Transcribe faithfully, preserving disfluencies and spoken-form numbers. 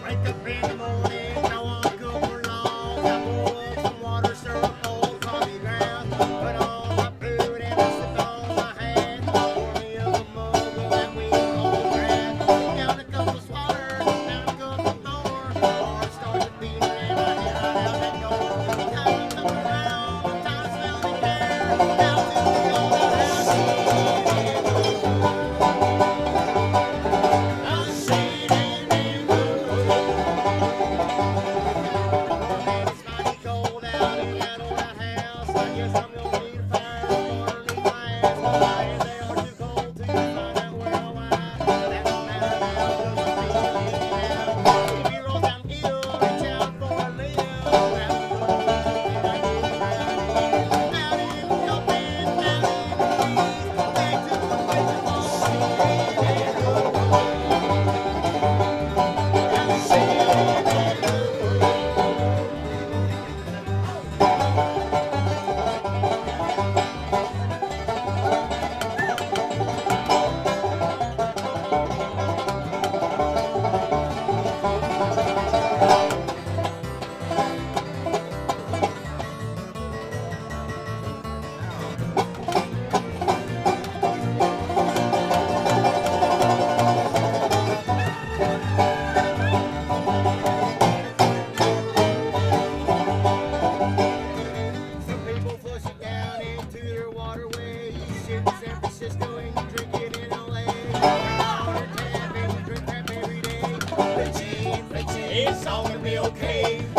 Wake up in the morning, no one good for long. I boil up some water, stir up old coffee ground. Put on my boot and I slip on my hat. Pour me up a mug of that weak old crack. Down a couple swallers, down a couple more. Heart starts to beat and I head right out that door. Time to come around, time to smell the air. Down to the old house. I'm singing in the It's mighty cold out in that old house. I guess I'm gonna need a fire underneath my ass. My hands, they are too cold to find out where I'm at. That don't matter now, 'cause I'm feeling it now. If you roll downhill, reach out for a limb. Grab a hold and I get around. Out in the open, out in the breeze. Back to the waiting for singing in the I'm singing in the Some people flush it down into their waterway. You shit in San Francisco and you drink it in L A. Water tap and we drink crap every day. But gee, but gee, it's all gonna be okay.